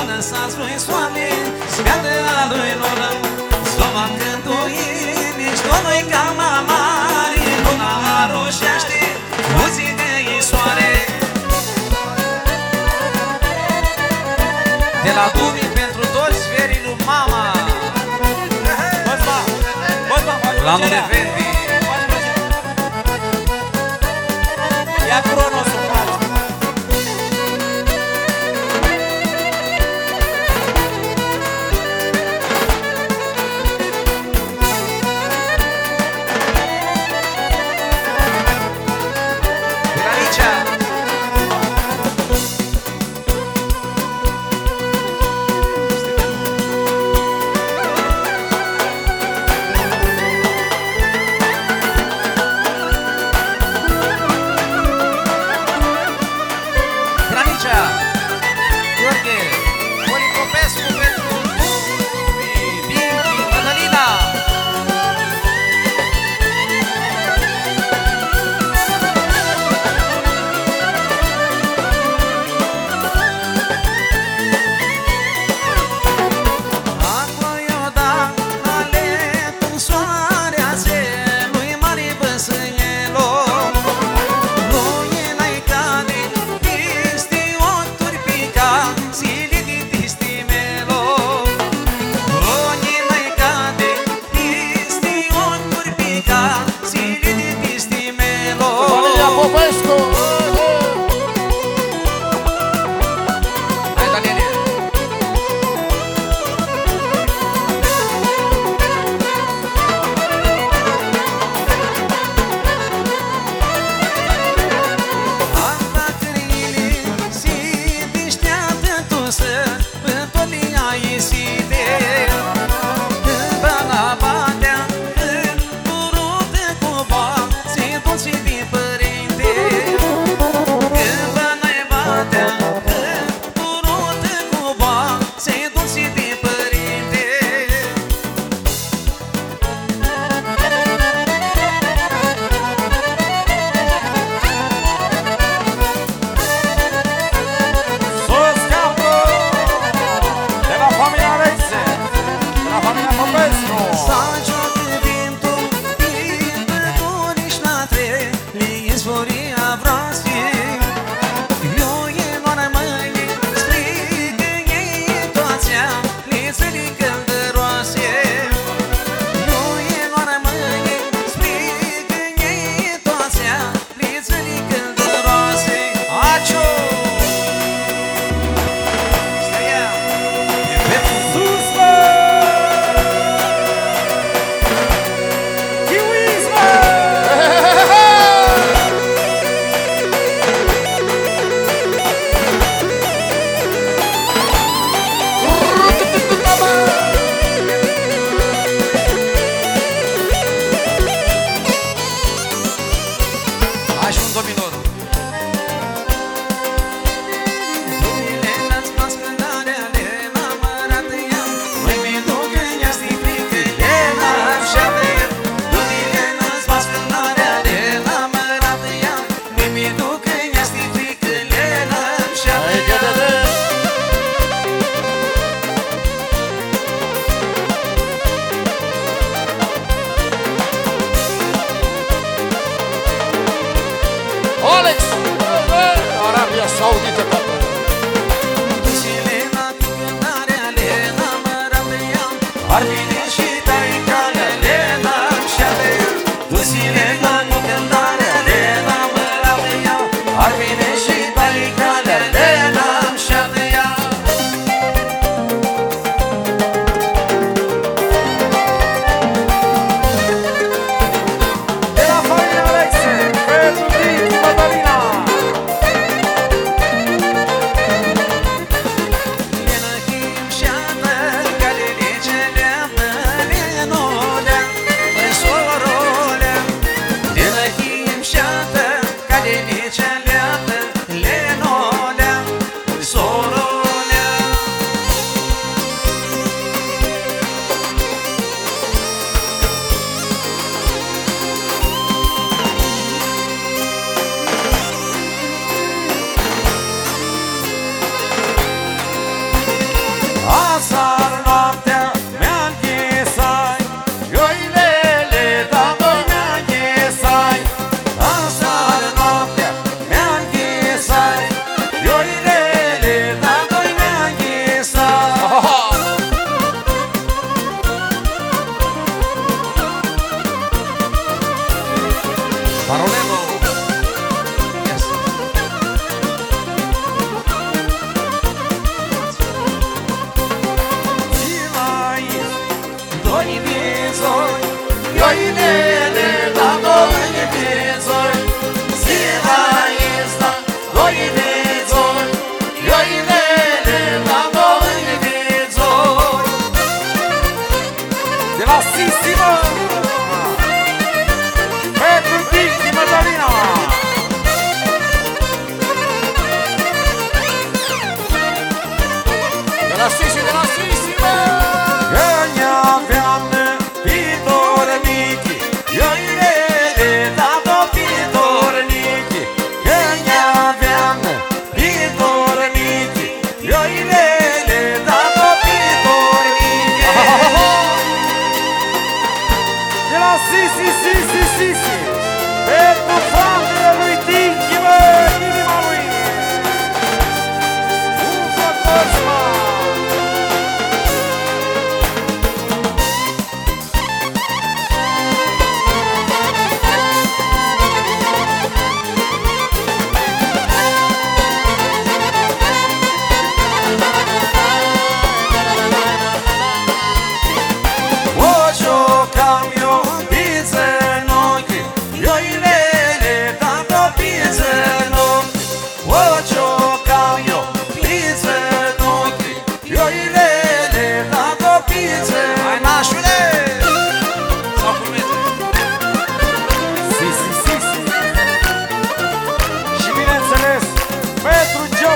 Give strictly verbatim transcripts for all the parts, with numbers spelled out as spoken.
lăsați lui soare, scade a lui noră. Slova cântuie, nici domnul-i ca mamari, luna roșește, muzică-i soare. De la Dumii pentru toți ferii lui mama. La nu de vendi. Ia cronosul, frate.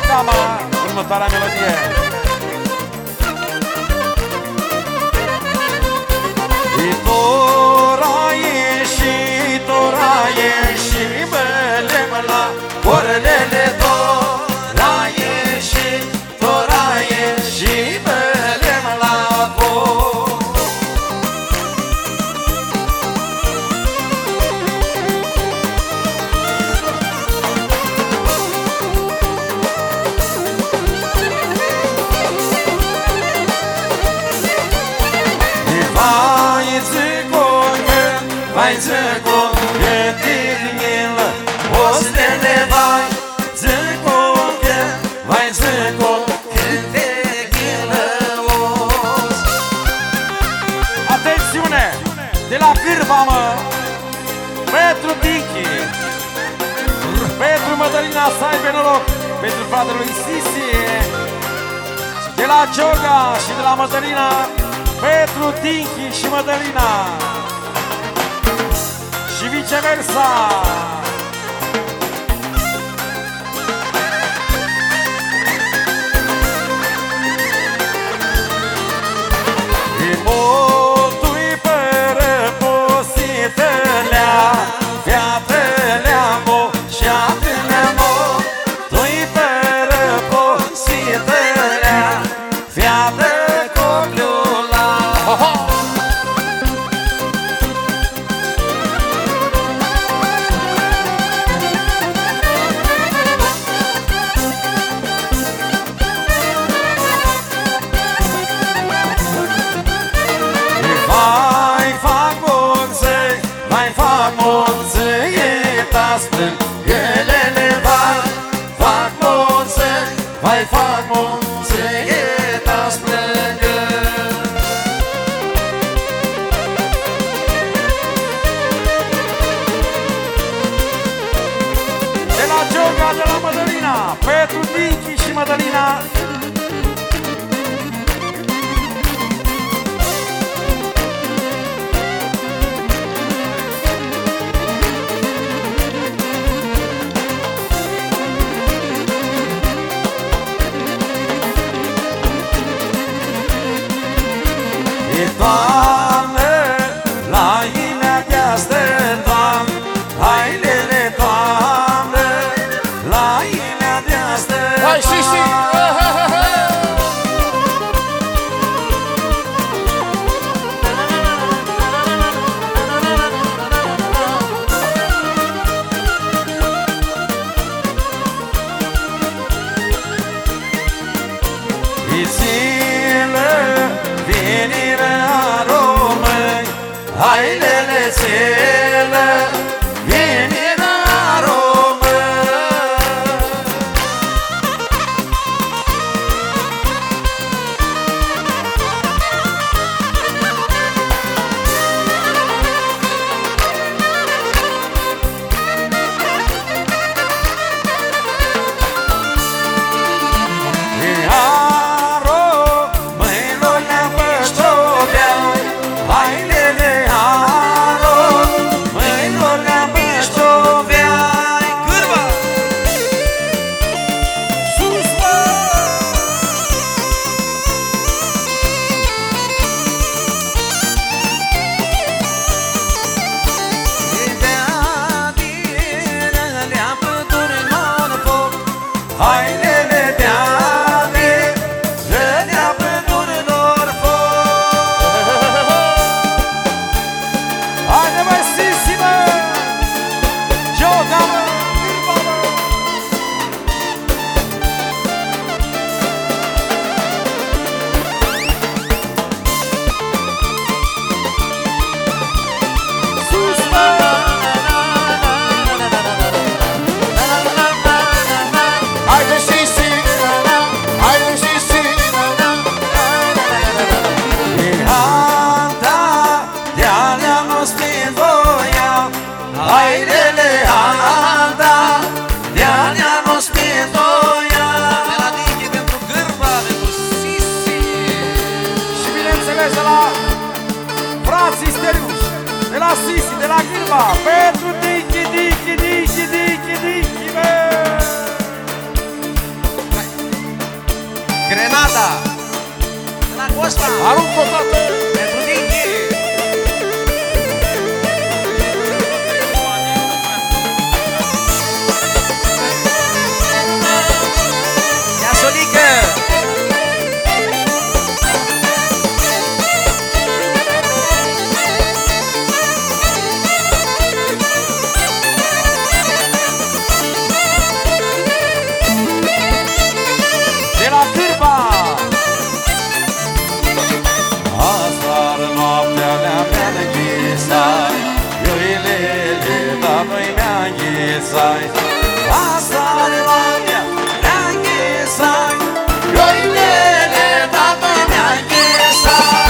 seama următoarea melodie. Toraie și toraie și mele la orelele toraie și toraie și mele la vai zăco, gândinilă, o stele vai zăco, vai zăco, gândinilă, os. Atențiune! De la Cârva, mă! Petru Dinchi, pentru Mădălina să aibă noroc, pentru fratele lui Sisi, de la Gioga și de la Mădălina, Petru Dinchi și Mădălina. Și viceversa. E botui pără positelea, fiatelea mo și atelea mo. Tu-i pără positelea, fiată copiula. Gelele vai, fac monțe, vai fac monțe, eta-s plângă. De la Gioga, de la Mădălina, Petru Dinchi și Mădălina. Doamne, la inea de-astă, Doamne, hai lele, Doamne, la inea de-astă, hai, Sisi! hai lele țelă, venirea romă. Hai lele, aro, măi, Ospa! Arunc o dată! Pentru Dinchi! Ia Solică! De la Cârba! Aseară noaptea ne-a închisai, Iurilele, dar noi mi-a închisai. Aseară noaptea ne-a închisai, Iurilele, dar noi mi-a închisai.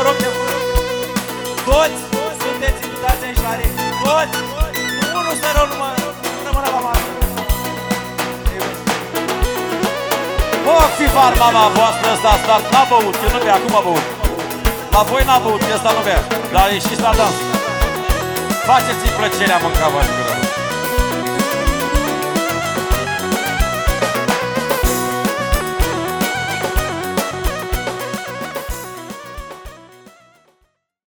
Toți sunteți invitați aici la reg. Toți! Unul să rău Lucifer, mama voastră, ăsta a stat, n-a băut, eu nu bea, acum a băut. La voi n-a băut, ăsta nu bea, dar ieșiți la dans. Faceți-i plăcerea, mânca vă în gură.